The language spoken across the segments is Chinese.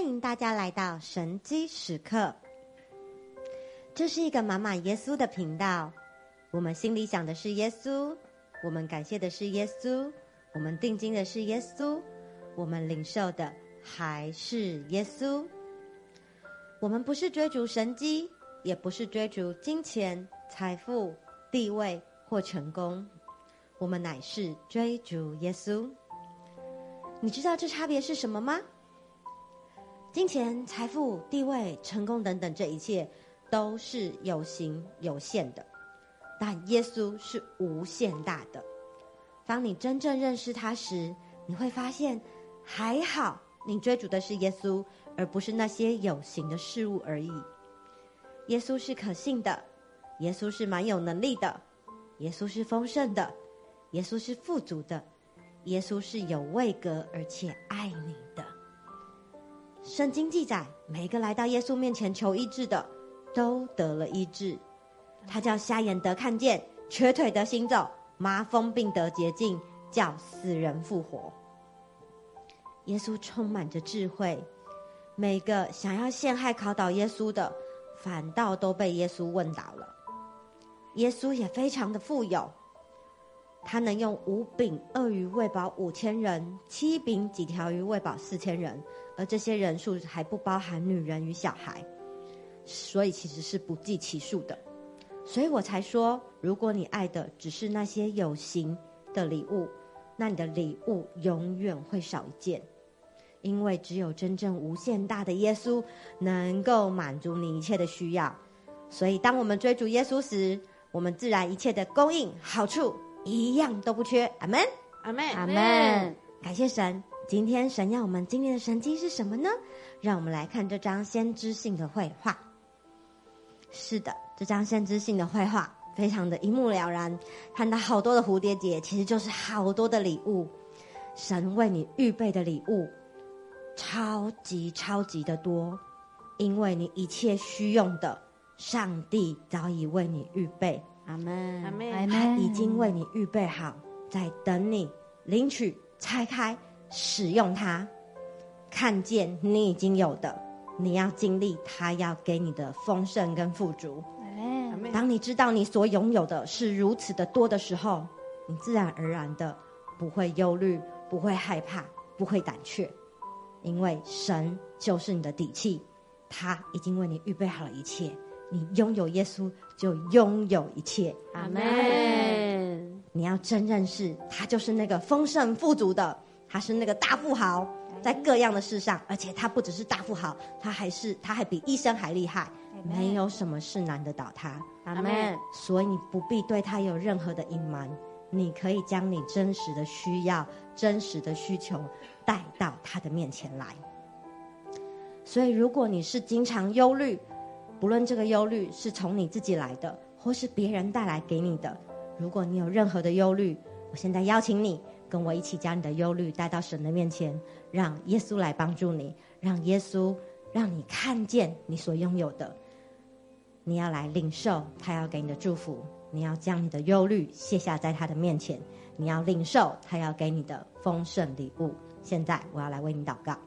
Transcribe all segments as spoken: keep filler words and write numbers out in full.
迎大家来到神机时刻。这是一个满满耶稣的频道，我们心里想的是耶稣，我们感谢的是耶稣，我们定睛的是耶稣，我们领受的还是耶稣。我们不是追逐神迹，也不是追逐金钱、财富、地位或成功，我们乃是追逐耶稣。你知道这差别是什么吗？金钱、财富、地位、成功等等，这一切都是有形有限的，但耶稣是无限大的。当你真正认识他时，你会发现，还好你追逐的是耶稣，而不是那些有形的事物而已。耶稣是可信的，耶稣是蛮有能力的，耶稣是丰盛的，耶稣是富足的，耶稣是有位格而且爱你的。圣经记载，每一个来到耶稣面前求医治的，都得了医治。他叫瞎眼得看见，瘸腿得行走，麻风病得洁净，叫死人复活。耶稣充满着智慧，每个想要陷害考倒耶稣的，反倒都被耶稣问倒了。耶稣也非常的富有，他能用五饼二鱼喂饱五千人，七饼几条鱼喂饱四千人，而这些人数还不包含女人与小孩，所以其实是不计其数的。所以我才说，如果你爱的只是那些有形的礼物，那你的礼物永远会少一件，因为只有真正无限大的耶稣能够满足你一切的需要。所以当我们追逐耶稣时，我们自然一切的供应好处一样都不缺。阿们， 阿们， 阿们。感谢神。今天神要我们经历的神迹是什么呢？让我们来看这张先知性的绘画。是的，这张先知性的绘画非常的一目了然，看到好多的蝴蝶结，其实就是好多的礼物。神为你预备的礼物超级超级的多，因为你一切需用的，上帝早已为你预备。 阿们，阿们，他已经为你预备好，在等你领取、拆开、使用它。看见你已经有的，你要经历他要给你的丰盛跟富足。当你知道你所拥有的是如此的多的时候，你自然而然的不会忧虑，不会害怕，不会胆怯，因为神就是你的底气，他已经为你预备好了一切。你拥有耶稣，就拥有一切。 阿们。 你要真认识他就是那个丰盛富足的，他是那个大富豪，在各样的事上，而且他不只是大富豪，他还是他还比医生还厉害，没有什么事难得倒他。 阿们。 所以你不必对他有任何的隐瞒，你可以将你真实的需要、真实的需求带到他的面前来。所以如果你是经常忧虑，不论这个忧虑是从你自己来的，或是别人带来给你的，如果你有任何的忧虑，我现在邀请你跟我一起将你的忧虑带到神的面前，让耶稣来帮助你，让耶稣让你看见你所拥有的，你要来领受他要给你的祝福，你要将你的忧虑卸下在他的面前，你要领受他要给你的丰盛礼物。现在我要来为你祷告。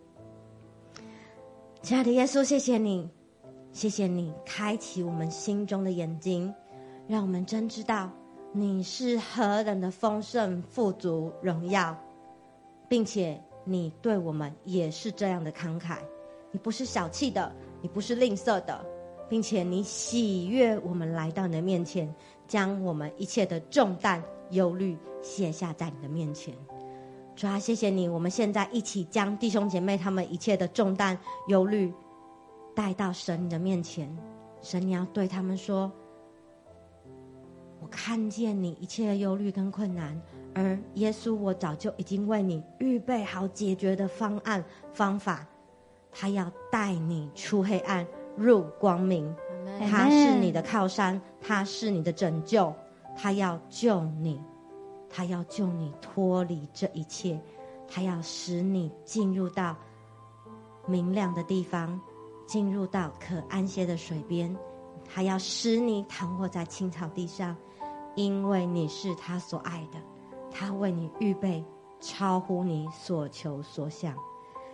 亲爱的耶稣，谢谢你，谢谢你开启我们心中的眼睛，让我们真知道你是何等的丰盛富足荣耀，并且你对我们也是这样的慷慨。你不是小气的，你不是吝啬的，并且你喜悦我们来到你的面前，将我们一切的重担忧虑卸下在你的面前。主啊，谢谢你，我们现在一起将弟兄姐妹他们一切的重担忧虑带到神你的面前。神，你要对他们说，我看见你一切的忧虑跟困难，而耶稣我早就已经为你预备好解决的方案方法，他要带你出黑暗入光明，他是你的靠山，他是你的拯救，他要救你，他要救你脱离这一切，他要使你进入到明亮的地方，进入到可安歇的水边，他要使你躺卧在青草地上，因为你是他所爱的，他为你预备超乎你所求所想。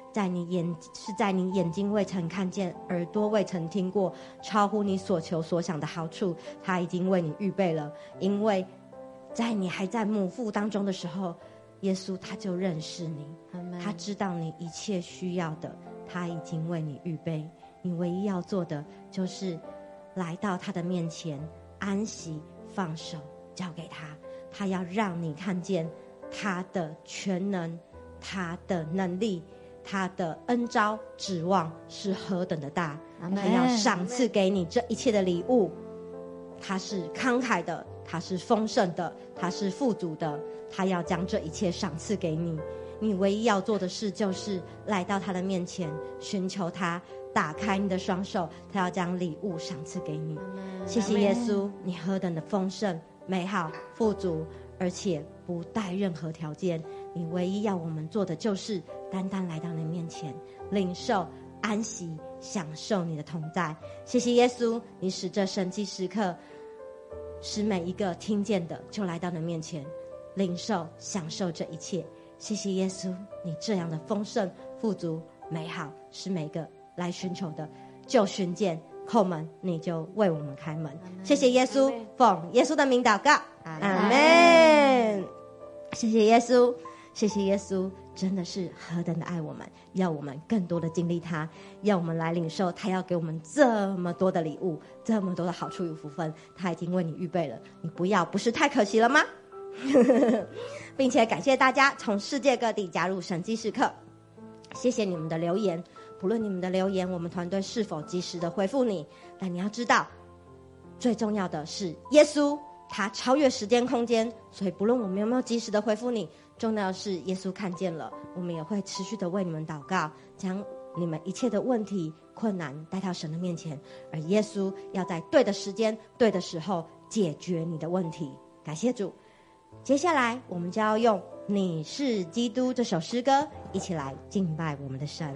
在你眼是在你眼睛未曾看见，耳朵未曾听过，超乎你所求所想的好处，他已经为你预备了。因为在你还在母腹当中的时候，耶稣他就认识你，他知道你一切需要的，他已经为你预备。你唯一要做的就是来到他的面前，安息放手交给他，他要让你看见他的全能，他的能力，他的恩召指望是何等的大，他要赏赐给你这一切的礼物。他是慷慨的，他是丰盛的，他是富足的，他要将这一切赏赐给你。你唯一要做的事就是来到他的面前，寻求他，打开你的双手，他要将礼物赏赐给你。谢谢耶稣，你何等的丰盛、美好、富足，而且不带任何条件。你唯一要我们做的就是单单来到你面前，领受、安息、享受你的同在。谢谢耶稣，你使这神迹时刻，使每一个听见的就来到你面前，领受、享受这一切。谢谢耶稣，你这样的丰盛、富足、美好，使每个来寻求的就寻见，叩门你就为我们开门。谢谢耶稣，奉耶稣的名祷告，阿们。谢谢耶稣，谢谢耶稣，真的是何等的爱我们，要我们更多的经历他，要我们来领受他要给我们这么多的礼物，这么多的好处与福分，他已经为你预备了，你不要不是太可惜了吗？并且感谢大家从世界各地加入神迹时刻，谢谢你们的留言，不论你们的留言我们团队是否及时的回复你，但你要知道最重要的是耶稣他超越时间空间，所以不论我们有没有及时的回复你，重要的是耶稣看见了，我们也会持续的为你们祷告，将你们一切的问题困难带到神的面前，而耶稣要在对的时间对的时候解决你的问题。感谢主。接下来我们就要用你是基督这首诗歌一起来敬拜我们的神。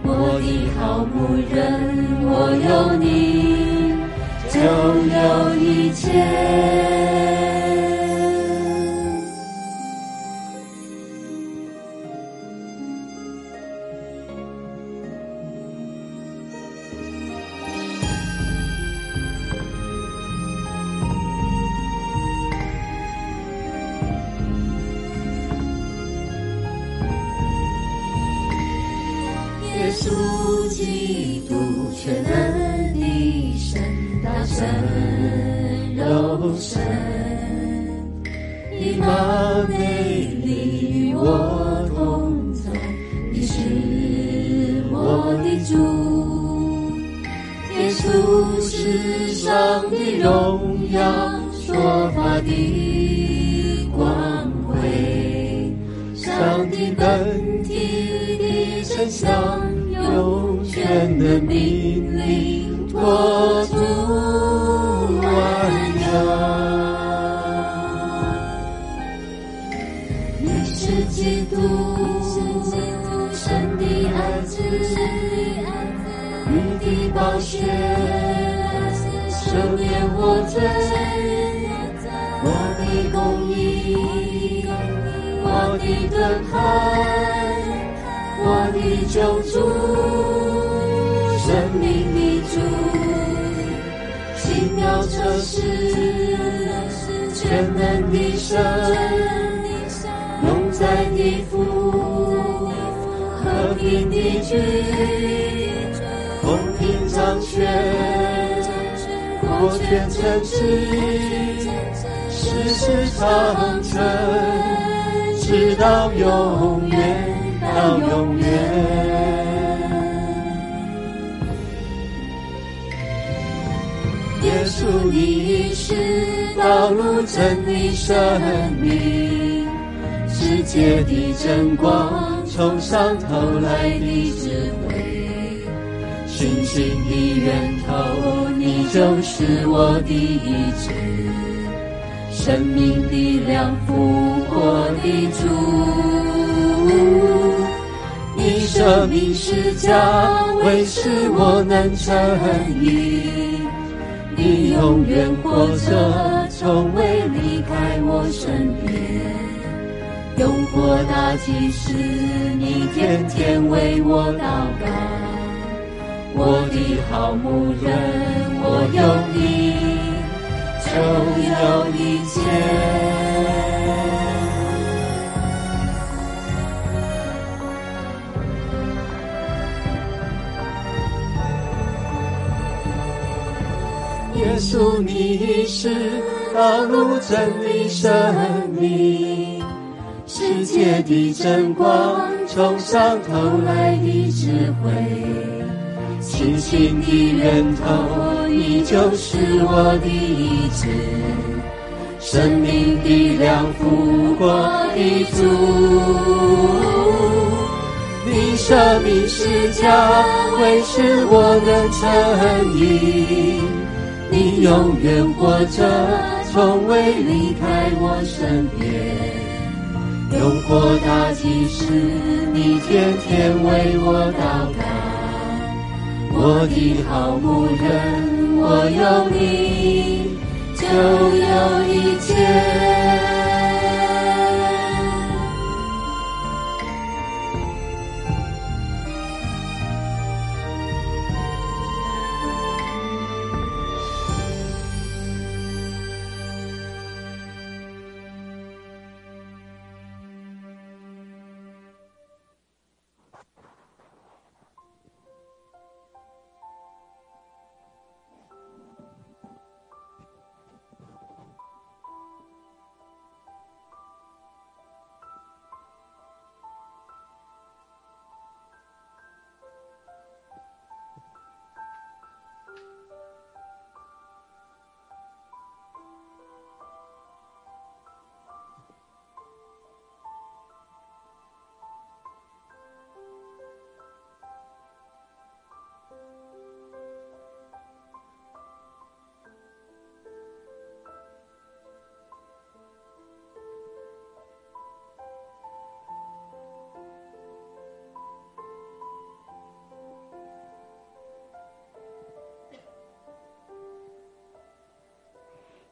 我的好牧人，我有你，就有一切。耶稣基督全能的神，大神柔神，以马内利与我同在，你是我的主。耶稣是上帝荣耀说法的光辉，上帝本体的真相，用全能命令托出万有。你是基督，神的儿子，你的宝血赦免我罪，我的公义，我的盾牌，我的救主，生命的主，奇妙测试，全能的神，永在的父，和平的君，公平掌权，国权称治，世事长存，直到永远，到永远。耶稣你是道路真理生命，世界的真光，从上头来的智慧，信心的源头，你就是我的医治，生命的粮，复活的主。你舍命施加，为使我能称义，你永远活着，从未离开我身边。永活大祭司，你天天为我祷告，我的好牧人，我有你，就有一切。耶稣你是道路真理生命，世界的真光，从上头来的智慧，信心的源头，你就是我的医治，生命的粮，复活的主。你舍命施加，为使我能称义，你永远活着，从未离开我身边。永活大祭司，你天天为我祷告，我的好牧人，我有你，就有一切。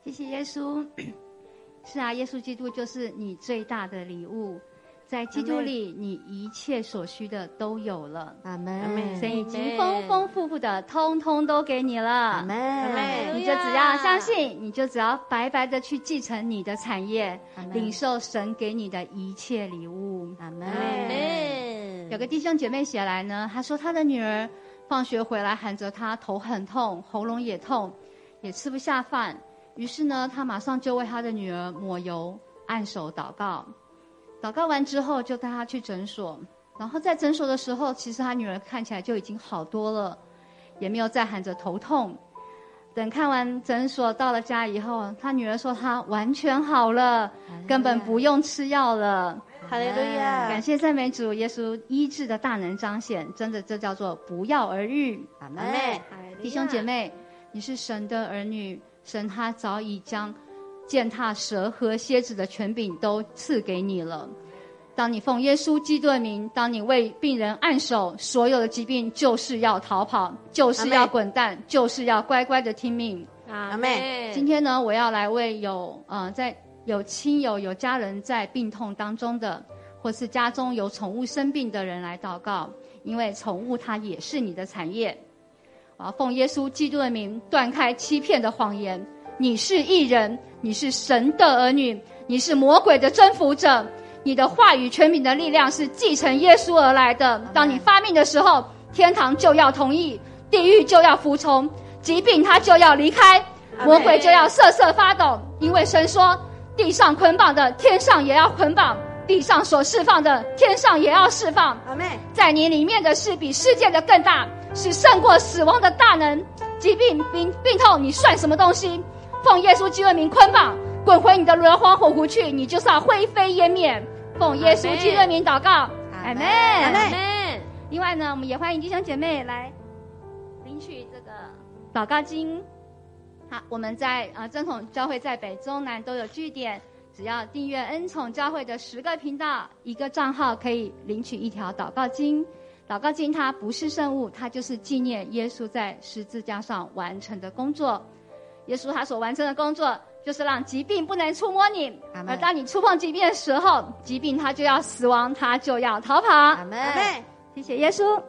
谢谢耶稣。是啊，耶稣基督就是你最大的礼物，在基督里你一切所需的都有了。 阿们， 神已经丰丰富富的通通都给你了。 阿们， 你就只要相信，你就只要白白的去继承你的产业，领受神给你的一切礼物。 阿们。 有个弟兄姐妹写来呢，他说他的女儿放学回来喊着他头很痛，喉咙也痛，也吃不下饭。于是呢，他马上就为他的女儿抹油、按手祷告。祷告完之后，就带他去诊所。然后在诊所的时候，其实他女儿看起来就已经好多了，也没有再喊着头痛。等看完诊所到了家以后，他女儿说她完全好了，根本不用吃药了。 哈利路亚！ 感谢赞美主，耶稣医治的大能彰显，真的这叫做不药而愈。 阿们。 弟兄姐妹，你是神的儿女，神他早已将践踏蛇和蝎子的权柄都赐给你了。当你奉耶稣基督的名，当你为病人按手，所有的疾病就是要逃跑，就是要滚蛋，就是要乖乖的听命。 阿们。 今天呢，我要来为有呃在有亲友有家人在病痛当中的，或是家中有宠物生病的人来祷告，因为宠物它也是你的产业。我要奉耶稣基督的名，断开欺骗的谎言。你是义人，你是神的儿女，你是魔鬼的征服者。你的话语权柄的力量是继承耶稣而来的。当你发命的时候，天堂就要同意，地狱就要服从，疾病它就要离开，魔鬼就要瑟瑟发抖。因为神说，地上捆绑的，天上也要捆绑；地上所释放的，天上也要释放。 阿们。 在你里面的是比世界的更大，是胜过死亡的大能。疾病病病痛，你算什么东西？奉耶稣基督的名捆绑，滚回你的硫磺火湖去，你就是要灰飞烟灭。奉耶稣基督的名祷告，阿们， 阿们。 另外呢，我们也欢迎弟兄姐妹来领取这个祷告经。好，我们在呃真统教会在北中南都有据点，只要订阅恩宠教会的十个频道，一个账号可以领取一条祷告经。祷告经它不是圣物，它就是纪念耶稣在十字架上完成的工作。耶稣他所完成的工作，就是让疾病不能触摸你，而当你触碰疾病的时候，疾病它就要死亡，它就要逃跑。 阿们。 谢谢耶稣。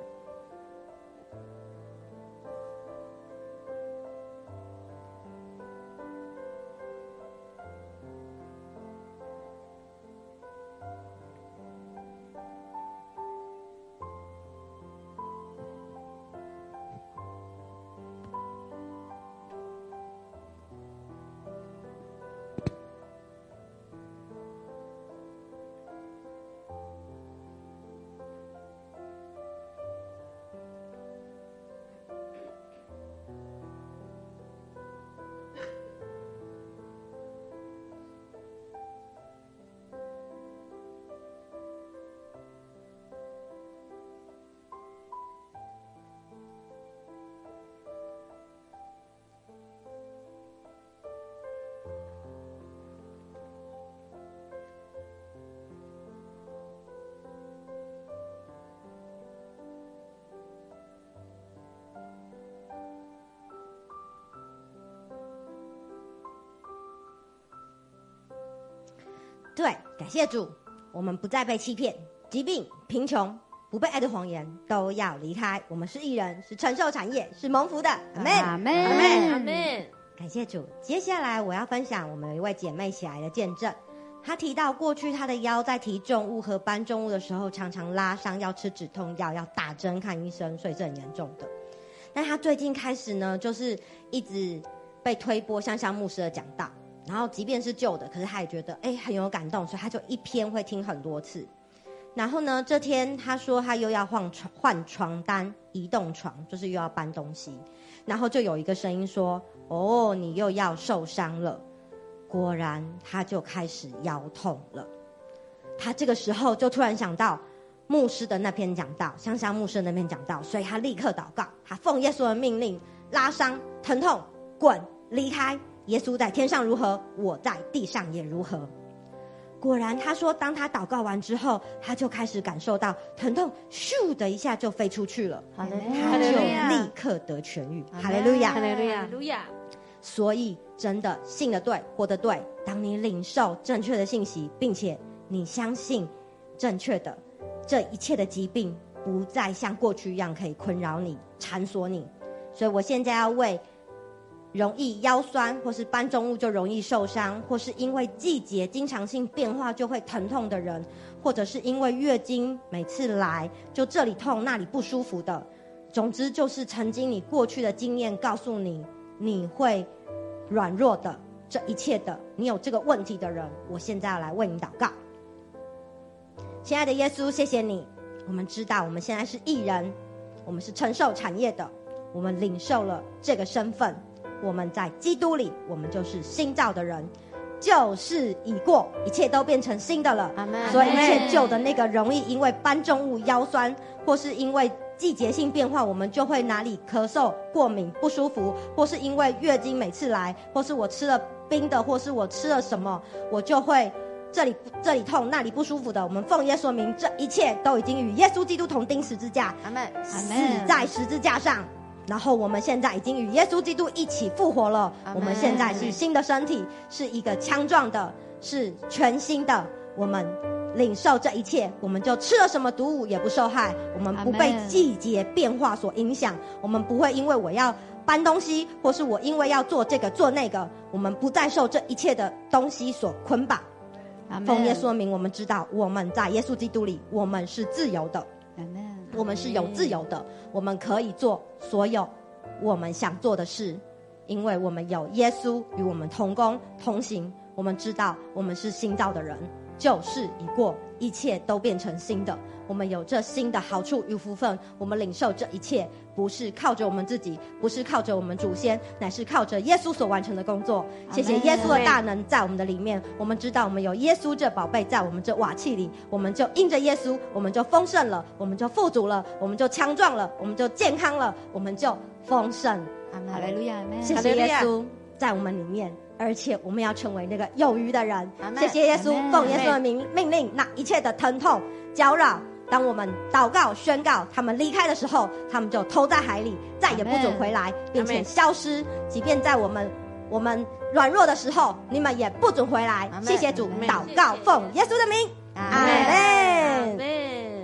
对，感谢主，我们不再被欺骗，疾病、贫穷、不被爱的谎言都要离开。我们是义人，是承受产业，是蒙福的。阿们， 阿们， 阿们， 阿们。 感谢主。接下来我要分享我们有一位姐妹写来的见证。她提到过去她的腰在提重物和搬重物的时候常常拉伤，要吃止痛药，要打针看医生，所以是很严重的。但她最近开始呢，就是一直被推播香香牧师的讲道，然后即便是旧的，可是她也觉得哎很有感动，所以她就一篇会听很多次。然后呢，这天她说她又要换床换床单，移动床，就是又要搬东西。然后就有一个声音说：“哦，你又要受伤了。”果然，她就开始腰痛了。她这个时候就突然想到牧师的那篇讲道，香香牧师的那篇讲道，所以她立刻祷告，她奉耶稣的命令，拉伤、疼痛，滚，离开。耶稣在天上如何，我在地上也如何。果然，他说，当他祷告完之后，他就开始感受到疼痛，咻的一下就飞出去了。 哈利他就立刻得痊愈。哈利路亚， 哈利路亚，路亚。 所以真的信得对，活得对。当你领受正确的信息，并且你相信正确的，这一切的疾病不再像过去一样可以困扰你、缠锁你。所以我现在要为容易腰酸或是搬重物就容易受伤，或是因为季节经常性变化就会疼痛的人，或者是因为月经每次来就这里痛那里不舒服的，总之就是曾经你过去的经验告诉你你会软弱的，这一切的你有这个问题的人，我现在要来为你祷告。亲爱的耶稣，谢谢你，我们知道我们现在是义人，我们是承受产业的，我们领受了这个身份，我们在基督里，我们就是新造的人，旧事已过，一切都变成新的了。所以一切旧的那个容易因为搬重物腰酸，或是因为季节性变化，我们就会哪里咳嗽、过敏、不舒服，或是因为月经每次来，或是我吃了冰的，或是我吃了什么，我就会这里这里痛那里不舒服的，我们奉耶稣名，这一切都已经与耶稣基督同钉十字架， 阿们， 死在十字架上。然后我们现在已经与耶稣基督一起复活了，我们现在是新的身体，是一个强壮的，是全新的。我们领受这一切，我们就吃了什么毒物也不受害，我们不被季节变化所影响，我们不会因为我要搬东西，或是我因为要做这个做那个，我们不再受这一切的东西所捆绑。奉耶稣的名，我们知道我们在耶稣基督里，我们是自由的，我们是有自由的，我们可以做所有我们想做的事，因为我们有耶稣与我们同工同行。我们知道我们是新造的人，旧事已过，一切都变成新的。我们有这新的好处与福分，我们领受这一切，不是靠着我们自己，不是靠着我们祖先，乃是靠着耶稣所完成的工作。谢谢耶稣的大能在我们的里面，我们知道我们有耶稣这宝贝在我们这瓦器里，我们就因着耶稣，我们就丰盛了，我们就富足了，我们就强壮了，我们就健康了，我们就丰盛。 哈利路亚， 谢谢耶稣在我们里面，而且我们要成为那个有余的人。谢谢耶稣，奉耶稣的名命令，那一切的疼痛搅扰，当我们祷告宣告他们离开的时候，他们就投在海里，再也不准回来，并且消失。即便在我们我们软弱的时候，你们也不准回来。谢谢主，祷告奉耶稣的名，阿门。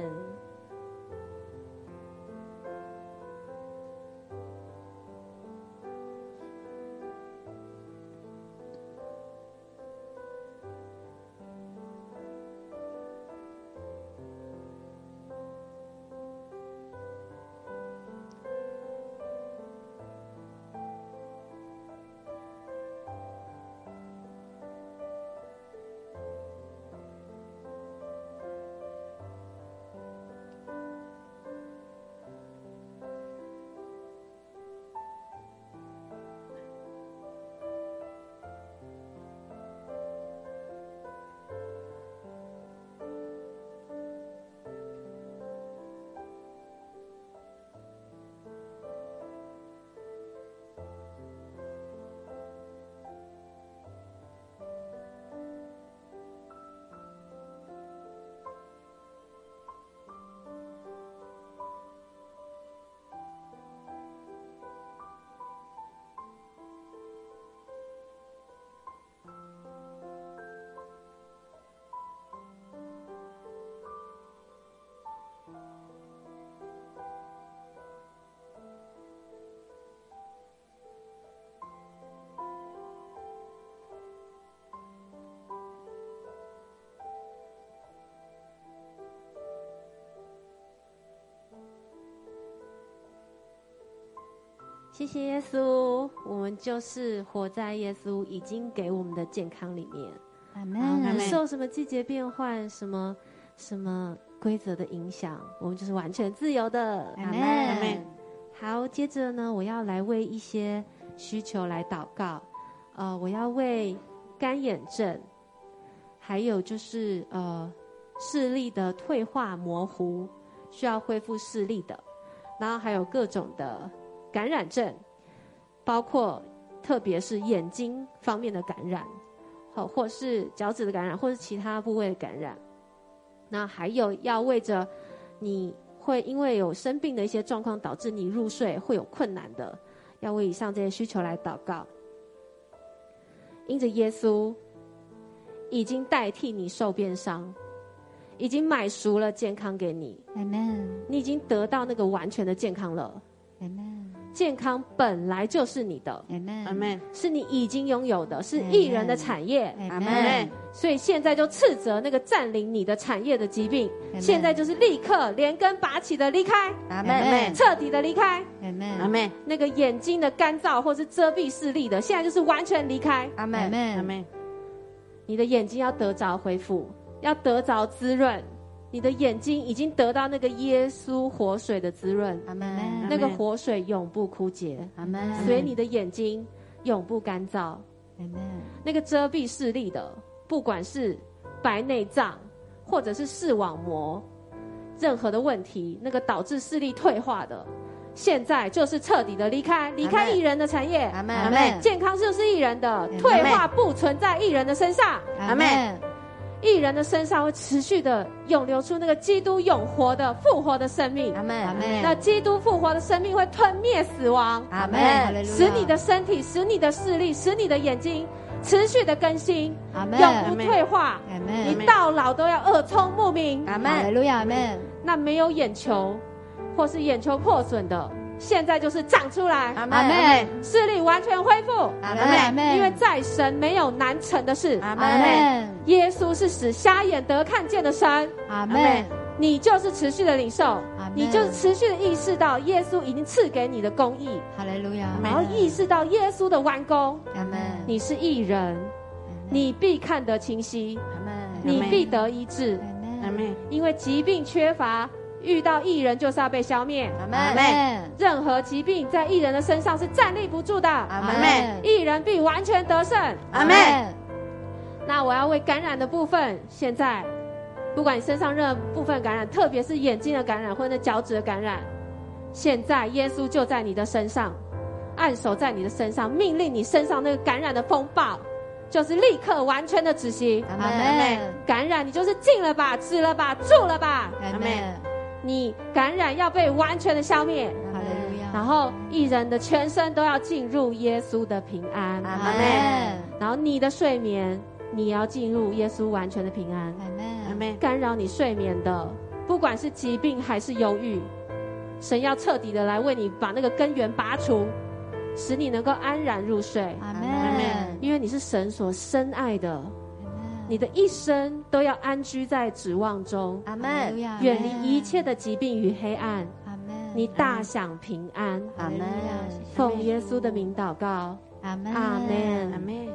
谢谢耶稣，我们就是活在耶稣已经给我们的健康里面。 阿们。 不受什么季节变换、什么什么规则的影响，我们就是完全自由的。 阿们。阿们。 好，接着呢，我要来为一些需求来祷告。呃，我要为干眼症，还有就是呃视力的退化模糊，需要恢复视力的，然后还有各种的感染症，包括特别是眼睛方面的感染，好，或是脚趾的感染，或是其他部位的感染。那还有要为着你会因为有生病的一些状况导致你入睡会有困难的，要为以上这些需求来祷告。 因着耶稣已经代替你受鞭伤，已经买赎了健康给你。 Amen， 你已经得到那个完全的健康了。 Amen， 健康本来就是你的， Amen， 是你已经拥有的，是义人的产业。 Amen， 所以现在就斥责那个占领你的产业的疾病， Amen， 现在就是立刻连根拔起的离开， Amen， 彻底的离开。 Amen， 那个眼睛的干燥或是遮蔽视力的，现在就是完全离开。 Amen， 你的眼睛要得着恢复，要得着滋润。你的眼睛已经得到那个耶稣活水的滋润， Amen， 那个活水永不枯竭， Amen， 所以你的眼睛永不干燥。 Amen， 那个遮蔽视力的，不管是白内障或者是视网膜，任何的问题，那个导致视力退化的，现在就是彻底的离开，离开艺人的产业。 Amen， 健康就是艺人的，退化不存在艺人的身上。 Amen， 艺人的身上会持续的涌流出那个基督永活的复活的生命。 Amen， 那基督复活的生命会吞灭死亡。 Amen， 使你的身体，使你的视力，使你的眼睛持续的更新， Amen， 永不退化。 Amen， 你到老都要耳聪目明。 Hallelujah， Amen， 那没有眼球或是眼球破损的，现在就是长出来。 Amen， 视力完全恢复。 Amen， 因为在神没有难成的事。 Amen， 耶稣是使瞎眼得看见的神。 Amen， 你就是持续的领受， Amen， 你就是持续的意识到耶稣已经赐给你的公义， Hallelujah， 然后意识到耶稣的完工。 Amen， 你是义人，你必看得清晰，你必得医治。 Amen， 因为疾病缺乏，遇到义人就是要被消灭。 Amen， 任何疾病在义人的身上是站立不住的。 Amen， 义人必完全得胜。 Amen， 那我要为感染的部分，现在不管你身上任何部分感染，特别是眼睛的感染或者脚趾的感染，现在耶稣就在你的身上，按手在你的身上，命令你身上那个感染的风暴就是立刻完全的止息。 Amen， 感染你就是禁了吧，止了吧，住了吧。 Amen， 你感染要被完全的消灭。 Hallelujah， 然后义人的全身都要进入耶稣的平安。 Amen， 然后你的睡眠，你要进入耶稣完全的平安。 Amen， 干扰你睡眠的，不管是疾病还是忧郁，神要彻底的来为你把那个根源拔除，使你能够安然入睡。 Amen， 因为你是神所深爱的，你的一生都要安居在指望中， Amen， 远离一切的疾病与黑暗， Amen， 你大享平安。 Amen， 奉耶稣的名祷告。 Amen， 阿门。 阿门。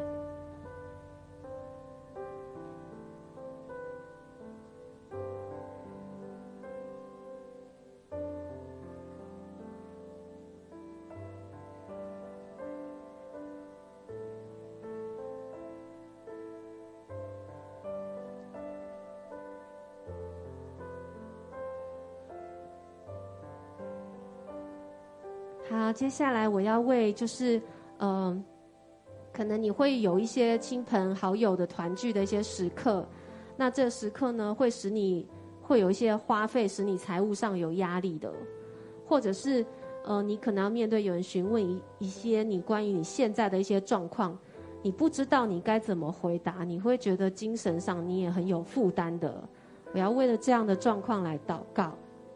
好，接下来我要为就是嗯、呃，可能你会有一些亲朋好友的团聚的一些时刻，那这时刻呢会使你会有一些花费，使你财务上有压力的，或者是呃你可能要面对有人询问一一些你关于你现在的一些状况，你不知道你该怎么回答，你会觉得精神上你也很有负担的。我要为了这样的状况来祷告。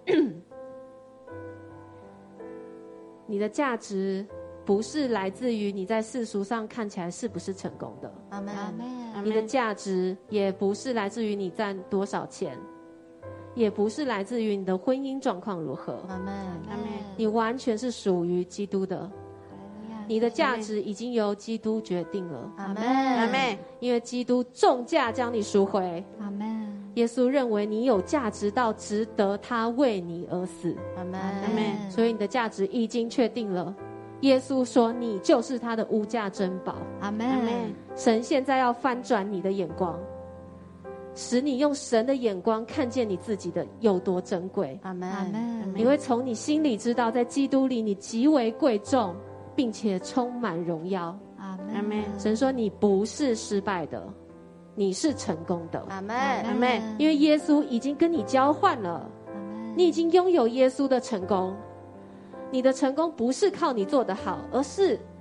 你的价值不是来自于你在世俗上看起来是不是成功的， 阿门。 你的价值也不是来自于你赚多少钱，也不是来自于你的婚姻状况如何。 阿门。 你完全是属于基督的，你的价值已经由基督决定了。 阿门。阿门。 因为基督重价将你赎回。 阿门。 耶稣认为你有价值到值得他为你而死。 阿门。 阿门。所以你的价值已经确定了。耶稣说你就是他的无价珍宝。 阿门。 神现在要翻转你的眼光，使你用神的眼光看见你自己的有多珍贵。 阿门。 你会从你心里知道，在基督里你极为贵重，并且充满荣耀。 阿门。 神说你不是失败的，你是成功的。 阿门。阿门。 因为耶稣已经跟你交换了，你已经拥有耶稣的成功。你的成功不是靠你做得好，而是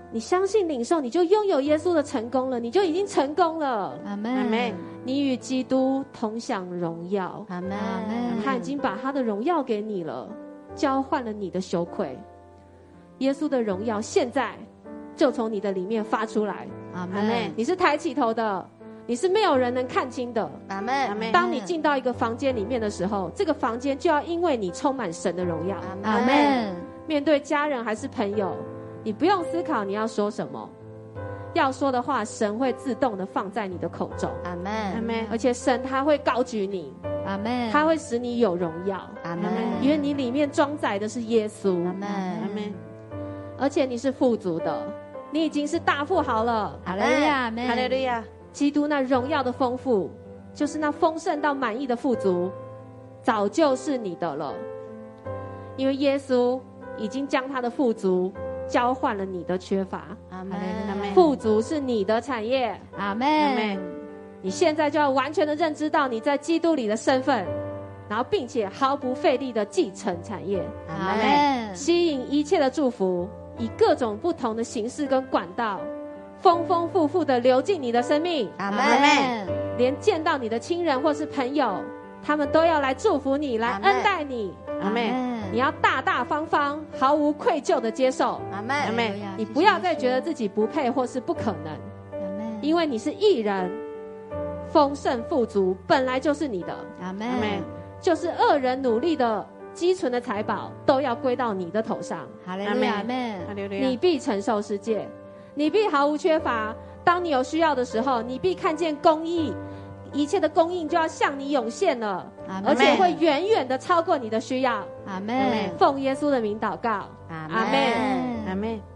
你相信领受，你就拥有耶稣的成功了，你就已经成功了。 阿门， 阿们， 你与基督同享荣耀， 阿们， 他已经把他的荣耀给你了，交换了你的羞愧。耶稣的荣耀现在就从你的里面发出来。 阿们， 们， 你是抬起头的，你是没有人能看清的。 阿们，阿们。 当你进到一个房间里面的时候，这个房间就要因为你充满神的荣耀。 阿们。 面对家人还是朋友，你不用思考你要说什么，要说的话神会自动的放在你的口中。 阿们， 阿们。而且神他会高举你， 阿们， 他会使你有荣耀。 阿们， 因为你里面装载的是耶稣。 阿们，阿们。 而且你是富足的，你已经是大富豪了。 哈利路亚，阿们， 哈利路亚。 基督那荣耀的丰富，就是那丰盛到满意的富足，早就是你的了。因为耶稣已经将他的富足交换了你的缺乏。 阿们， 富足是你的产业。 阿们， 你现在就要完全的认知到你在基督里的身份，然后并且毫不费力的继承产业。 阿们， 吸引一切的祝福，以各种不同的形式跟管道，丰丰富富的流进你的生命。 阿们， 连见到你的亲人或是朋友，他们都要来祝福你，来恩待你。 阿们， 你要大大方方毫无愧疚的接受。 阿们，阿们。 你不要再觉得自己不配或是不可能，因为你是义人，丰盛富足本来就是你的。 阿们， 就是恶人努力的积存的财宝都要归到你的头上。 哈利路亚，阿们， 你必承受世界，你必毫无缺乏。当你有需要的时候，你必看见公义，一切的供应就要向你涌现了，而且会远远的超过你的需要。 阿们， 奉耶稣的名祷告， 阿们， 阿们。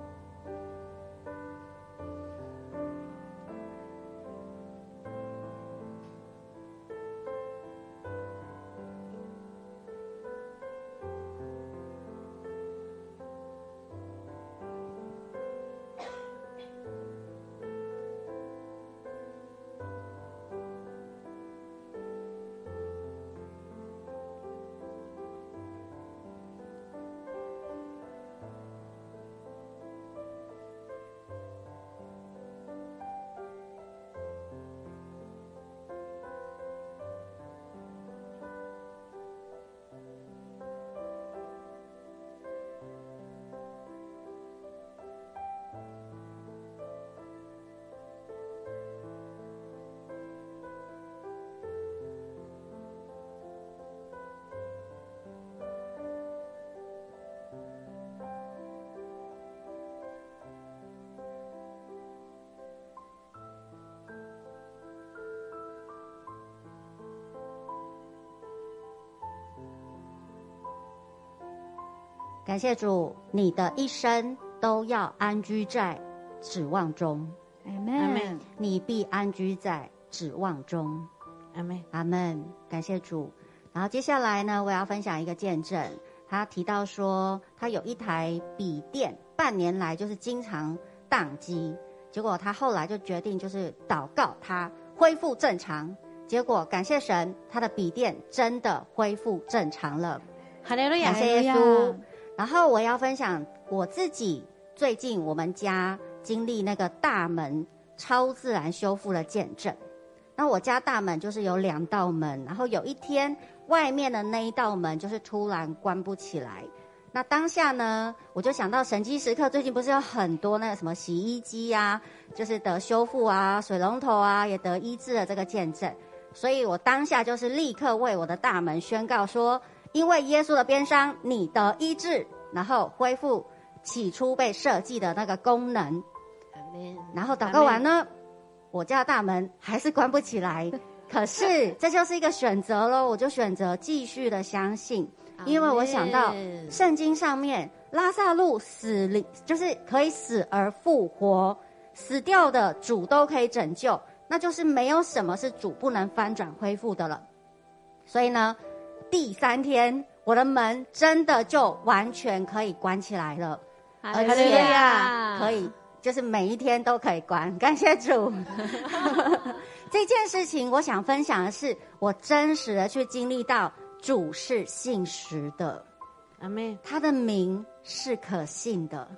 感谢主，你的一生都要安居在指望中。 阿们， 你必安居在指望中。 阿们， 阿们。感谢主。然后接下来呢，我要分享一个见证。他提到说，他有一台笔电，半年来就是经常宕机，结果他后来就决定就是祷告，他恢复正常。结果感谢神，他的笔电真的恢复正常了。 哈利路亚， 感谢耶稣。然后我要分享我自己最近我们家经历那个大门超自然修复的见证。那我家大门就是有两道门，然后有一天外面的那一道门就是突然关不起来。那当下呢，我就想到神迹时刻最近不是有很多那个什么洗衣机啊，就是得修复啊，水龙头啊也得医治的这个见证。所以我当下就是立刻为我的大门宣告说，因为耶稣的鞭伤，你得医治，然后恢复起初被设计的那个功能。然后祷告完呢，我家的大门还是关不起来。可是这就是一个选择咯，我就选择继续的相信，因为我想到圣经上面拉撒路死里就是可以死而复活，死掉的主都可以拯救，那就是没有什么是主不能翻转恢复的了。所以呢，第三天我的门真的就完全可以关起来了，而且可以就是每一天都可以关，感谢主。这件事情我想分享的是，我真实的去经历到主是信实的， 阿们， 他的名是可信的，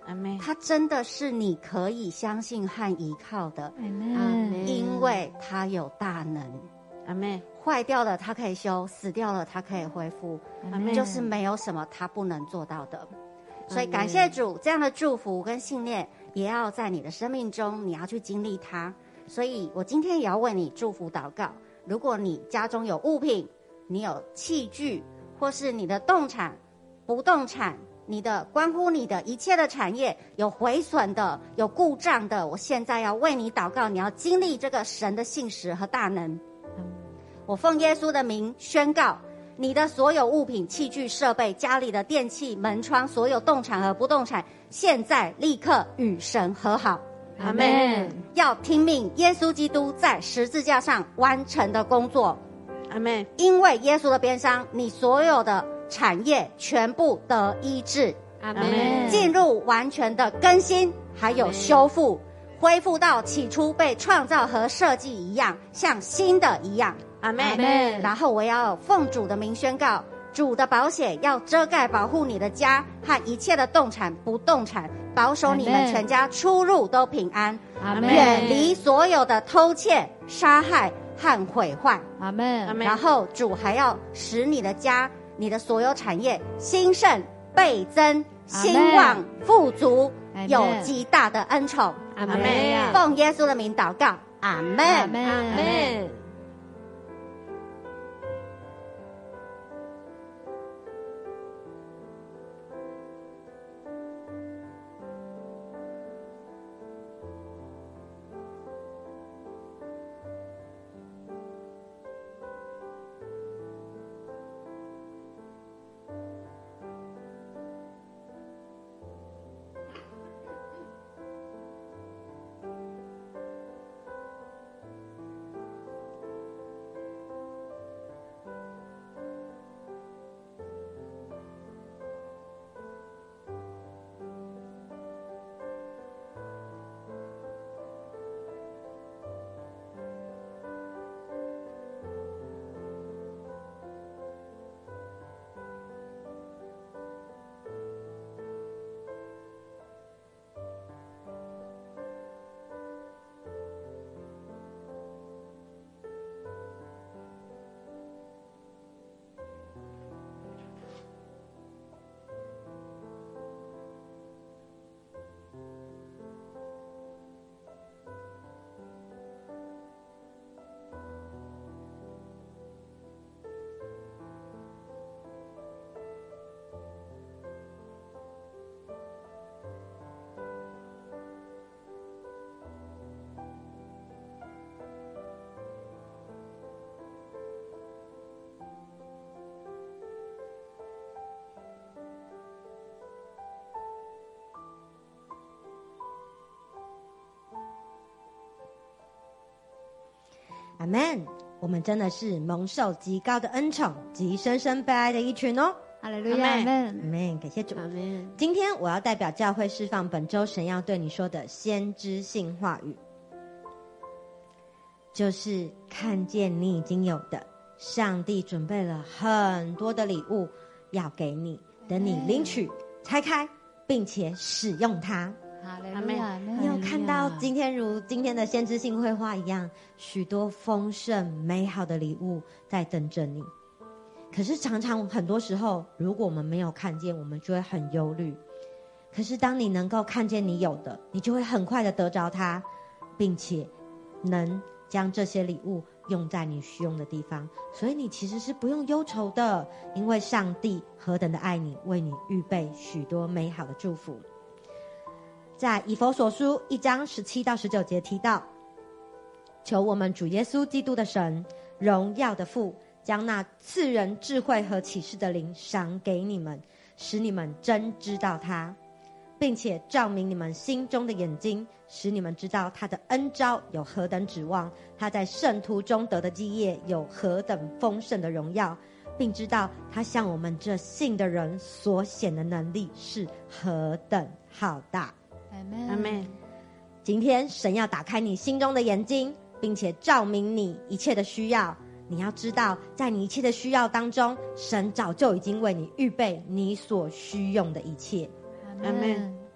阿们， 他真的是你可以相信和依靠的， 阿门， 阿们， 因为他有大能。 阿们， 坏掉了他可以修，死掉了他可以恢复， 阿们， 就是没有什么他不能做到的。所以感谢主，这样的祝福跟信念也要在你的生命中，你要去经历它。所以我今天也要为你祝福祷告。如果你家中有物品，你有器具，或是你的动产、不动产，你的关乎你的一切的产业有毁损的、有故障的，我现在要为你祷告，你要经历这个神的信实和大能。我奉耶稣的名宣告，你的所有物品、器具、设备、家里的电器、门窗，所有动产和不动产，现在立刻与神和好。 阿们， 要听命耶稣基督在十字架上完成的工作。 阿们， 因为耶稣的鞭伤，你所有的产业全部得医治， 阿们进入完全的更新，还有修复，恢复到起初被创造和设计一样，像新的一样。 阿们， 阿们， 然后我要奉主的名宣告，主的宝血要遮盖保护你的家和一切的动产不动产，保守你们全家出入都平安， 阿们， 远离所有的偷窃、杀害和毁坏。 阿们， 阿们， 然后主还要使你的家、你的所有产业兴盛、倍增、兴旺、富足，有极大的恩宠。 阿们， 奉耶稣的名祷告，阿门。 阿们，阿们。 阿们，我们真的是蒙受极高的恩宠及深深被爱的一群哦。 哈利路亚，阿门， 阿们，感谢主。 阿们， 今天我要代表教会释放本周神要对你说的先知性话语，就是看见你已经有的，上帝准备了很多的礼物要给你，等你领取、拆开，并且使用它。 哈利路亚，阿门。 你有看到今天如今天的先知性绘画一样，许多丰盛美好的礼物在等着你。可是常常很多时候，如果我们没有看见，我们就会很忧虑。可是当你能够看见你有的，你就会很快的得着它，并且能将这些礼物用在你需用的地方。所以你其实是不用忧愁的，因为上帝何等的爱你，为你预备许多美好的祝福。在以弗所书一章十七到十九节提到，求我们主耶稣基督的神，荣耀的父，将那赐人智慧和启示的灵赏给你们，使你们真知道他，并且照明你们心中的眼睛，使你们知道他的恩召有何等指望，他在圣徒中得的基业有何等丰盛的荣耀，并知道他向我们这信的人所显的能力是何等浩大。 阿们。 今天神要打开你心中的眼睛，并且照明你一切的需要。你要知道，在你一切的需要当中，神早就已经为你预备你所需用的一切。 阿们。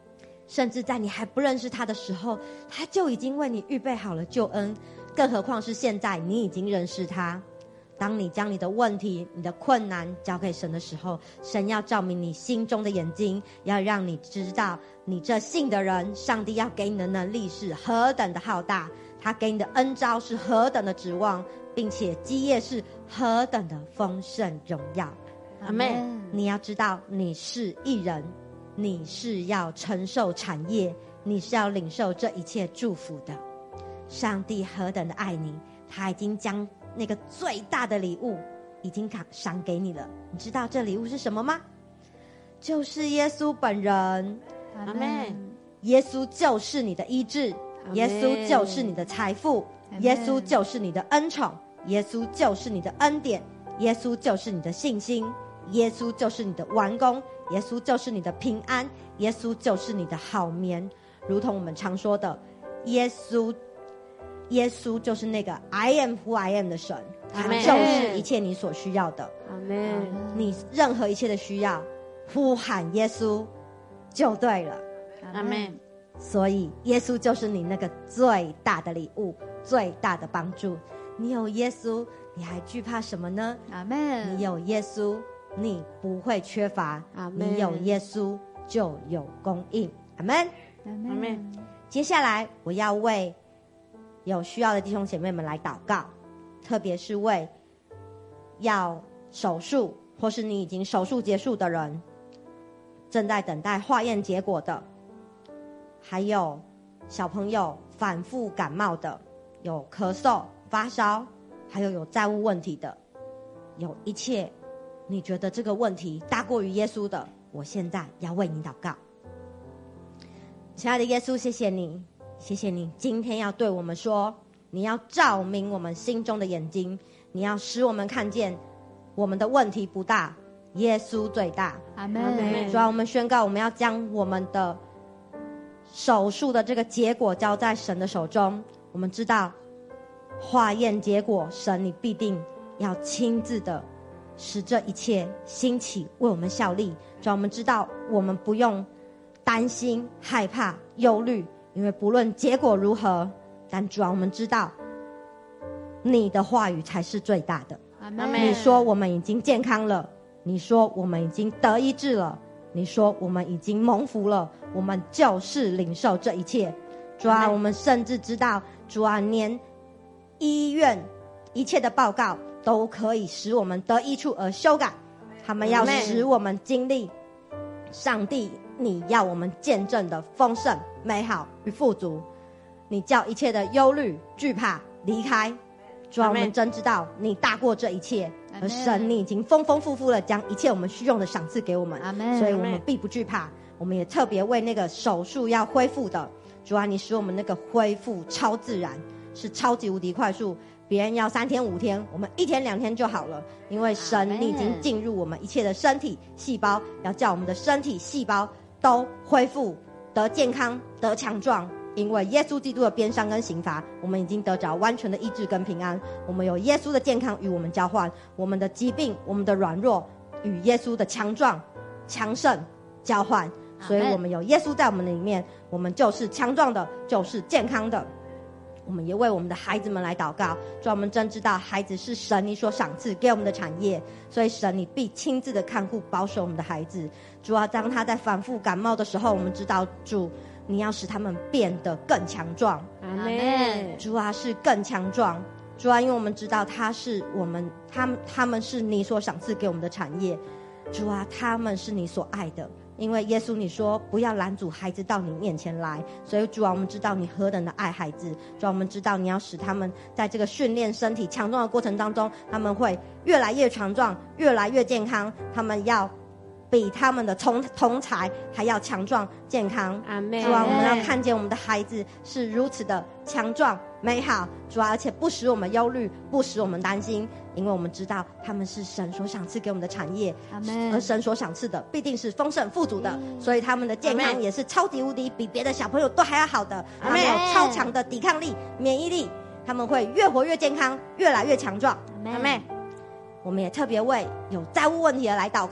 甚至在你还不认识他的时候，他就已经为你预备好了救恩，更何况是现在你已经认识他。当你将你的问题、你的困难交给神的时候，神要照明你心中的眼睛，要让你知道你这信的人，上帝要给你的能力是何等的浩大，他给你的恩召是何等的指望，并且基业是何等的丰盛荣耀。 阿们。 你要知道你是一人，你是要承受产业，你是要领受这一切祝福的。上帝何等的爱你，他已经将那个最大的礼物已经赏给你了。你知道这礼物是什么吗？就是耶稣本人。 阿们。 耶稣就是你的医治，耶稣就是你的财富，耶稣就是你的恩宠，耶稣就是你的恩典，耶稣就是你的信心，耶稣就是你的完工，耶稣就是你的平安，耶稣就是你的好眠。如同我们常说的，耶稣耶稣就是那个 I am who I am 的神，他就是一切你所需要的。 阿们。 你任何一切的需要，呼喊耶稣就对了。 阿们。 所以耶稣就是你那个最大的礼物，最大的帮助。你有耶稣，你还惧怕什么呢？ 阿们。 你有耶稣，你不会缺乏。 阿们。 你有耶稣就有供应。阿们。 阿们。 接下来我要为有需要的弟兄姐妹们来祷告，特别是为要手术或是你已经手术结束的人，正在等待化验结果的，还有小朋友反复感冒的，有咳嗽发烧，还有有债务问题的，有一切你觉得这个问题大过于耶稣的，我现在要为你祷告。亲爱的耶稣，谢谢你，谢谢你今天要对我们说，你要照明我们心中的眼睛，你要使我们看见我们的问题不大，耶稣最大。 阿们。 主啊，我们宣告，我们要将我们的手术的这个结果交在神的手中。我们知道化验结果，神你必定要亲自的使这一切兴起为我们效力。主啊，我们知道我们不用担心害怕忧虑，因为不论结果如何，但主啊，我们知道你的话语才是最大的。 阿们。 你说我们已经健康了，你说我们已经得医治了，你说我们已经蒙福了，我们就是领受这一切。主啊，我们甚至知道，主啊，连医院一切的报告都可以使我们得益处而修改，他们要使我们经历上帝你要我们见证的丰盛美好与富足，你叫一切的忧虑惧怕离开。主啊，我们真知道你大过这一切，而神你已经丰丰富富的将一切我们需用的赏赐给我们，所以我们必不惧怕。我们也特别为那个手术要恢复的，主啊，你使我们那个恢复超自然，是超级无敌快速，别人要三天五天，我们一天两天就好了，因为神你已经进入我们一切的身体细胞，要叫我们的身体细胞都恢复得健康得强壮。因为耶稣基督的鞭伤跟刑罚，我们已经得着完全的医治跟平安。我们有耶稣的健康与我们交换，我们的疾病我们的软弱与耶稣的强壮强盛交换，所以我们有耶稣在我们的里面，我们就是强壮的，就是健康的。我们也为我们的孩子们来祷告，主啊，我们真知道孩子是神你所赏赐给我们的产业，所以神你必亲自的看顾保守我们的孩子。主啊，当他在反复感冒的时候，我们知道主你要使他们变得更强壮。 阿们。 主啊，是更强壮。主啊，因为我们知道他是我们他们他们是你所赏赐给我们的产业。主啊，他们是你所爱的，因为耶稣你说不要拦阻孩子到你面前来，所以主啊，我们知道你何等的爱孩子。主啊，我们知道你要使他们在这个训练身体强壮的过程当中，他们会越来越强壮，越来越健康，他们要比他们的同同才还要强壮健康。 阿们。 主啊，我们要看见我们的孩子是如此的强壮美好。主啊，而且不使我们忧虑，不使我们担心，因为我们知道他们是神所赏赐给我们的产业。 阿们。 而神所赏赐的必定是丰盛富足的，所以他们的健康也是超级无敌比别的小朋友都还要好的。他们有超强的抵抗力免疫力，他们会越活越健康，越来越强壮。 阿们。 我们也特别为有债务问题的来祷告。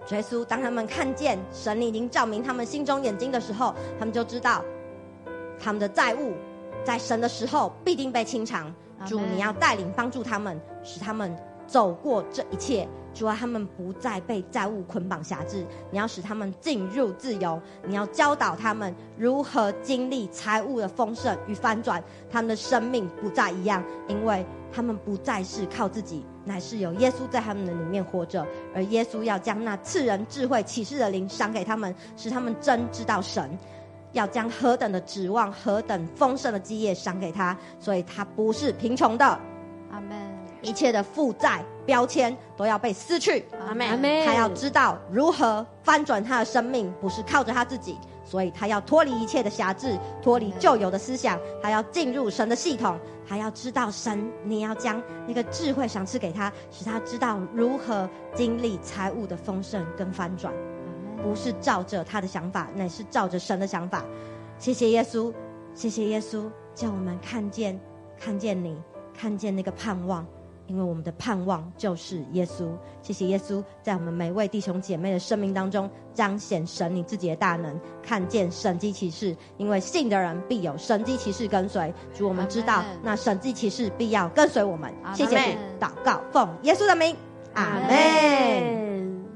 耶稣，当他们看见神已经照明他们心中眼睛的时候，他们就知道他们的债务在神的时候必定被清偿。主，你要带领帮助他们，使他们走过这一切。主啊，他们不再被债务捆绑辖制，你要使他们进入自由，你要教导他们如何经历财务的丰盛与翻转，他们的生命不再一样，因为他们不再是靠自己，乃是有耶稣在他们的里面活着，而耶稣要将那赐人智慧启示的灵赏给他们，使他们真知道神，要将何等的指望何等丰盛的基业赏给他，所以他不是贫穷的。 阿们。 一切的负债标签都要被撕去。 阿们。阿们。 他要知道如何翻转他的生命，不是靠着他自己，所以他要脱离一切的辖制，脱离旧有的思想，他要进入神的系统，他要知道神，你要将那个智慧赏赐给他，使他知道如何经历财务的丰盛跟翻转，不是照着他的想法，乃是照着神的想法。谢谢耶稣，谢谢耶稣，叫我们看见看见你，看见那个盼望，因为我们的盼望就是耶稣。谢谢耶稣，在我们每位弟兄姐妹的生命当中彰显神你自己的大能，看见神迹奇事，因为信的人必有神迹奇事跟随。主，我们知道那神迹奇事必要跟随我们。谢谢主，祷告奉耶稣的名，阿们。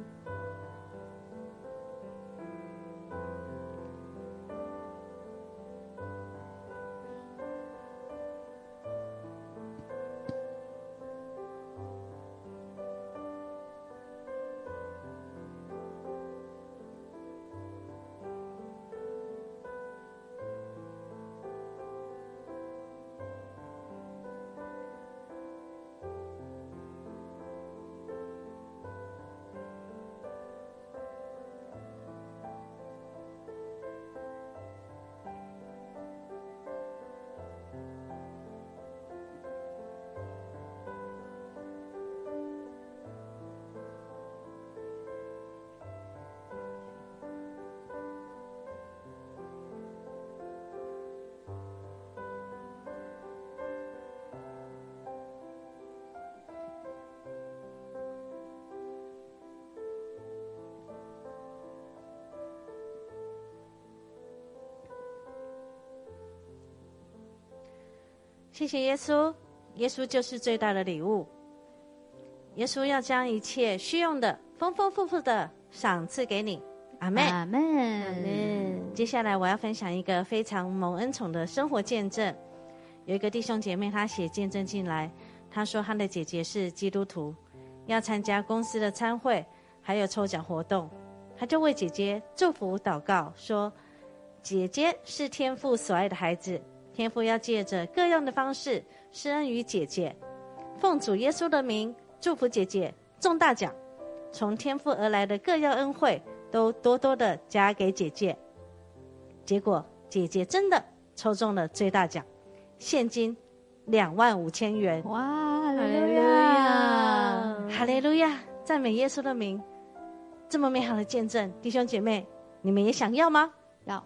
谢谢耶稣，耶稣就是最大的礼物。耶稣要将一切需用的丰丰富富的赏赐给你。阿们， 阿们， 阿们。接下来我要分享一个非常蒙恩宠的生活见证。有一个弟兄姐妹，他写见证进来，他说他的姐姐是基督徒，要参加公司的餐会还有抽奖活动，他就为姐姐祝福祷告，说姐姐是天父所爱的孩子，天父要借着各样的方式施恩于姐姐，奉主耶稣的名祝福姐姐中大奖，从天父而来的各样恩惠都多多的加给姐姐。结果姐姐真的抽中了最大奖，现金两万五千元。 哇，哈利路亚， 哈利路亚，赞美耶稣的名。这么美好的见证，弟兄姐妹，你们也想要吗？ 要。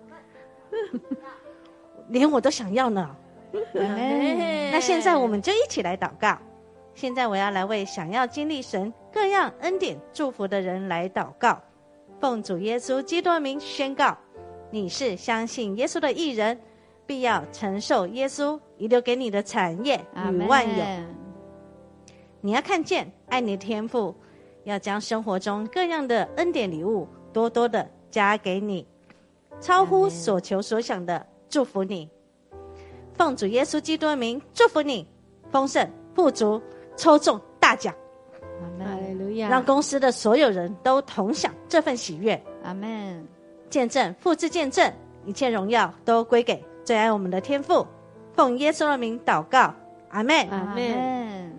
连我都想要呢。那现在我们就一起来祷告。现在我要来为想要经历神各样恩典祝福的人来祷告。奉主耶稣基督的名宣告，你是相信耶稣的义人，必要承受耶稣遗留给你的产业与万有。你要看见爱你的天父要将生活中各样的恩典礼物多多的加给你，超乎所求所想的祝福你。奉主耶稣基督的名祝福你丰盛富足，抽中大奖。 哈利路亚， 让公司的所有人都同享这份喜悦。 阿们。 见证复制见证，一切荣耀都归给最爱我们的天父。奉耶稣的名祷告，阿们， 阿们。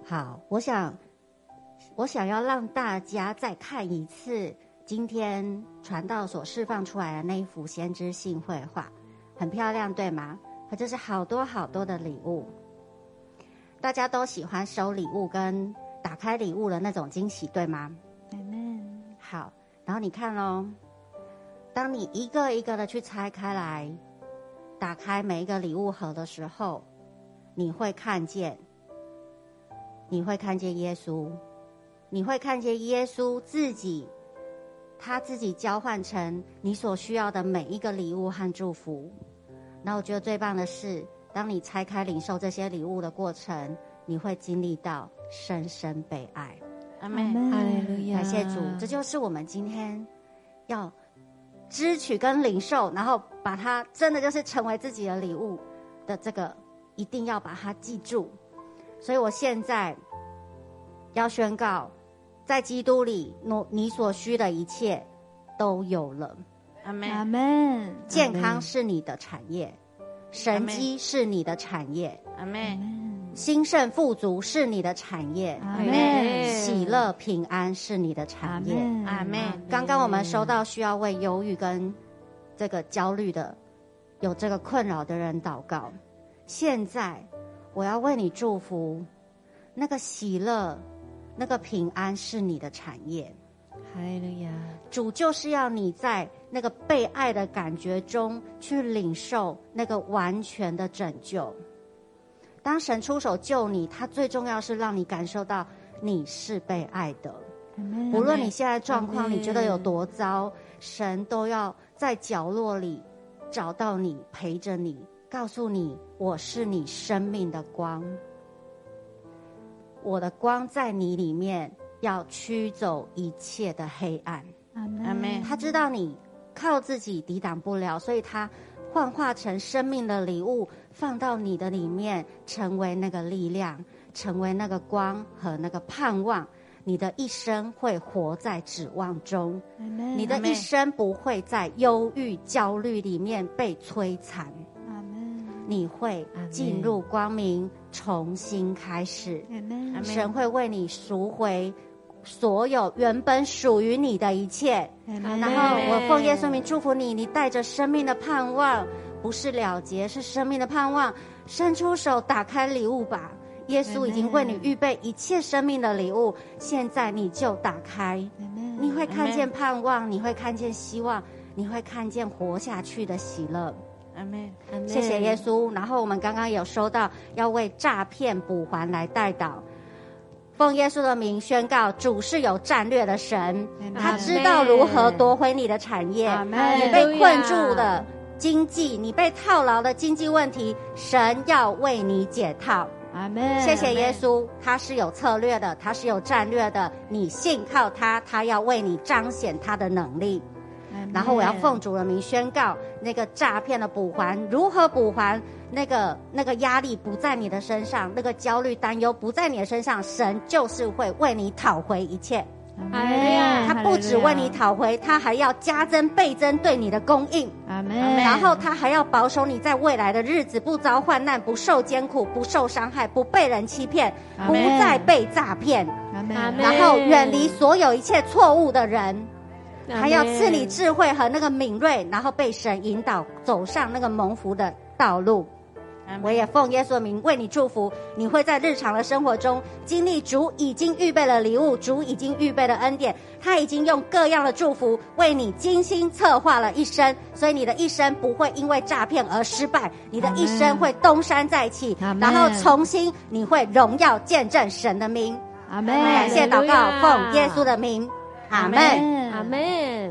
好，我想，我想要让大家再看一次今天传道所释放出来的那一幅先知性绘画，很漂亮，对吗？它就是好多好多的礼物，大家都喜欢收礼物跟打开礼物的那种惊喜，对吗？ Amen。 好，然后你看咯，当你一个一个的去拆开来，打开每一个礼物盒的时候，你会看见，你会看见耶稣，你会看见耶稣自己，他自己交换成你所需要的每一个礼物和祝福。那我觉得最棒的是，当你拆开领受这些礼物的过程，你会经历到深深被爱。 阿们， 哈利路亚， 感谢主，这就是我们今天要支取跟领受，然后把它真的就是成为自己的礼物的这个，一定要把它记住。所以我现在要宣告，在基督里，你所需的一切都有了。 阿们， 阿门。 健康是你的产业，神机是你的产业， 阿们， 兴盛富足是你的产业， 阿门。 喜乐平安是你的产业。 阿们。 刚刚我们收到需要为忧郁跟这个焦虑的、有这个困扰的人祷告，现在我要为你祝福，那个喜乐、那个平安是你的产业。 哈利路亚， 主就是要你在那个被爱的感觉中去领受那个完全的拯救。当神出手救你，他最重要是让你感受到你是被爱的。无论你现在状况你觉得有多糟，神都要在角落里找到你，陪着你，告诉你我是你生命的光，我的光在你里面，要驱走一切的黑暗。 阿阿们， 他知道你靠自己抵挡不了，所以他幻化成生命的礼物放到你的里面，成为那个力量，成为那个光和那个盼望。你的一生会活在指望中，你的一生不会在忧郁焦虑里面被摧残， 阿门。 你会进入光明，重新开始。 阿门。 神会为你赎回所有原本属于你的一切。然后我奉耶稣名祝福你，你带着生命的盼望，不是了结，是生命的盼望，伸出手打开礼物吧。耶稣已经为你预备一切生命的礼物，现在你就打开，你会看见盼望，你会看见希望，你会看见活下去的喜乐。 阿们， 谢谢耶稣。然后我们刚刚有收到要为诈骗补还来代祷，奉耶稣的名宣告，主是有战略的神，他知道如何夺回你的产业。你被困住了经济，你被套牢的经济问题，神要为你解套。 阿门。 谢谢耶稣，他是有策略的，他是有战略的，你信靠他，他要为你彰显他的能力。然后我要奉主的名宣告，那个诈骗的补还如何补还，那个那个压力不在你的身上，那个焦虑担忧不在你的身上，神就是会为你讨回一切。 阿门。 他不只为你讨回，他还要加增倍增对你的供应。 阿门。 然后他还要保守你在未来的日子不遭患难，不受艰苦，不受伤害，不被人欺骗，不再被诈骗。 阿门。 然后远离所有一切错误的人，还要赐你智慧和那个敏锐，然后被神引导走上那个蒙福的道路。我也奉耶稣的名为你祝福，你会在日常的生活中经历主已经预备了礼物，主已经预备了恩典，他已经用各样的祝福为你精心策划了一生，所以你的一生不会因为诈骗而失败，你的一生会东山再起，然后重新你会荣耀见证神的名。 阿门。 感谢祷告，奉耶稣的名，阿门， 阿门。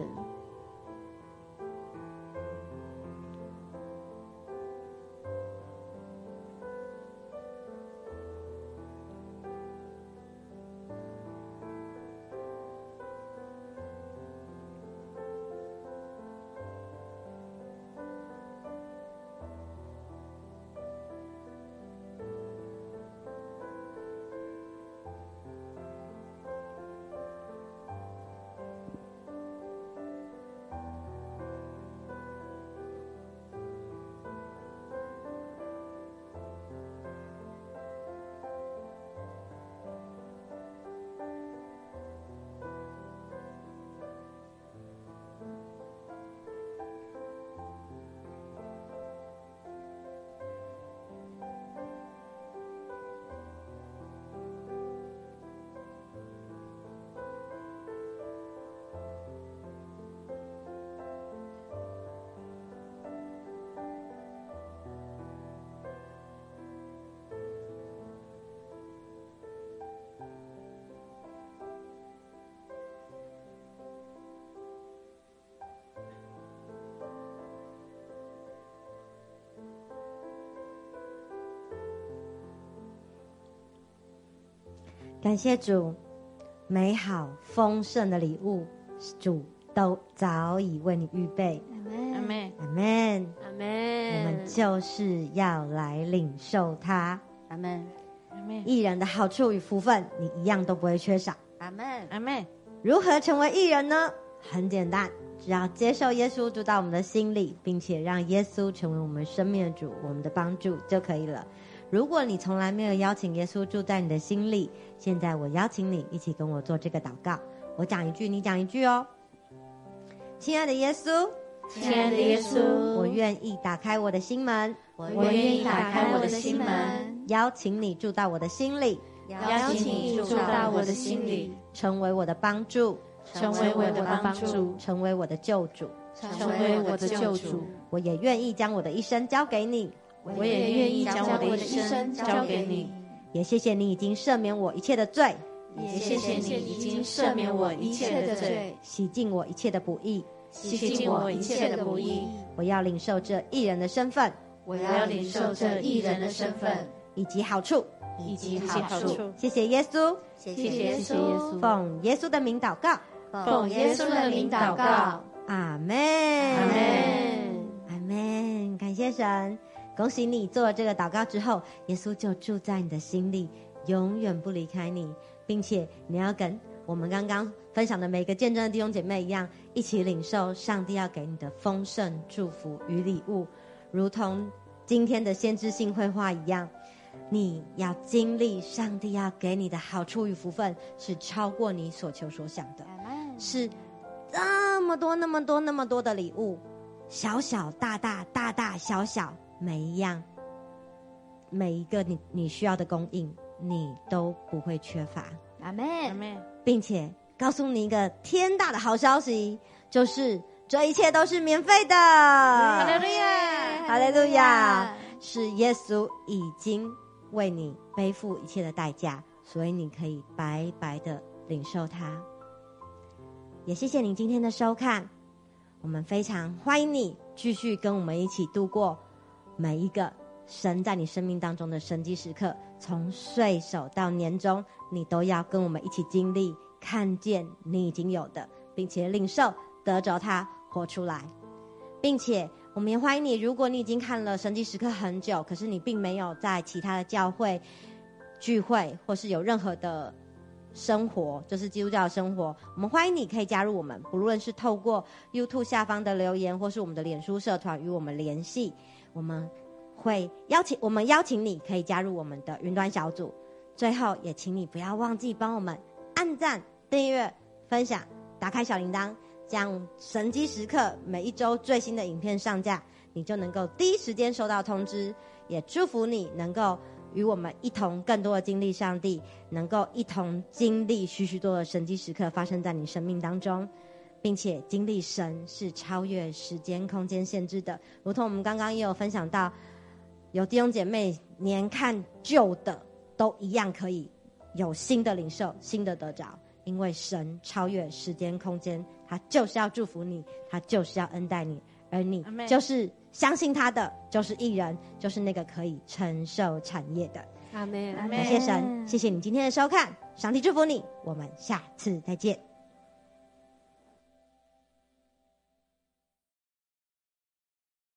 感谢主，美好丰盛的礼物，主都早已为你预备。 阿妹， 阿们， 阿门。 我们就是要来领受它。 阿门， 阿妹， 义人的好处与福分，你一样都不会缺少。 阿门， 阿妹， 如何成为义人呢？很简单，只要接受耶稣住到我们的心里，并且让耶稣成为我们生命的主，我们的帮助就可以了。如果你从来没有邀请耶稣住在你的心里，现在我邀请你一起跟我做这个祷告。我讲一句，你讲一句哦。亲爱的耶稣， 亲爱的耶稣， 我愿意打开我的心门， 我我愿意打开我的心门， 邀请你住到我的心里， 邀请你住到我的心里， 成为我的帮助， 成为我的帮助， 成为我的救主。 成为我的救主。 我也愿意将我的一生交给你， 我也愿意将我的一生交给你。 也谢谢你已经赦免我一切的罪， 也谢谢你已经赦免我一切的罪， 洗净我一切的不义。 洗净我一切的不义。 我要领受这义人的身份， 我要领受这义人的身份以及好处， 以及好处。 谢谢耶稣， 谢谢耶谢稣， 奉耶稣的名祷告， 奉耶稣的名祷告。 阿门， 阿门， 阿门。感谢神，恭喜你做了这个祷告之后，耶稣就住在你的心里，永远不离开你，并且你要跟我们刚刚分享的每个见证的弟兄姐妹一样，一起领受上帝要给你的丰盛祝福与礼物，如同今天的先知性绘画一样，你要经历上帝要给你的好处与福分，是超过你所求所想的，是这么多那么多那么多的礼物，小小大大大大小小，每一样每一个你你需要的供应，你都不会缺乏。 阿门， 阿妹， 并且告诉你一个天大的好消息，就是这一切都是免费的。哈利路亚， 哈利路亚，是耶稣已经为你背负一切的代价，所以你可以白白的领受它。也谢谢你今天的收看，我们非常欢迎你继续跟我们一起度过每一个神在你生命当中的神迹时刻，从岁首到年终，你都要跟我们一起经历，看见你已经有的，并且领受得着它，活出来。并且我们也欢迎你，如果你已经看了神迹时刻很久，可是你并没有在其他的教会聚会，或是有任何的生活，就是基督教的生活，我们欢迎你可以加入我们，不论是透过 YouTube 下方的留言，或是我们的脸书社团与我们联系，我们会邀请我们邀请你可以加入我们的云端小组。最后也请你不要忘记帮我们按赞、订阅、分享，打开小铃铛，这样神迹时刻每一周最新的影片上架，你就能够第一时间收到通知。也祝福你能够与我们一同更多的经历上帝，能够一同经历许许多多的神迹时刻发生在你生命当中，并且经历神是超越时间空间限制的。如同我们刚刚也有分享到，有弟兄姐妹连看旧的都一样可以有新的领受，新的得着，因为神超越时间空间，他就是要祝福你，他就是要恩待你，而你就是相信他的，就是义人，就是那个可以承受产业的。 阿门， 感谢神，谢谢你今天的收看，上帝祝福你，我们下次再见。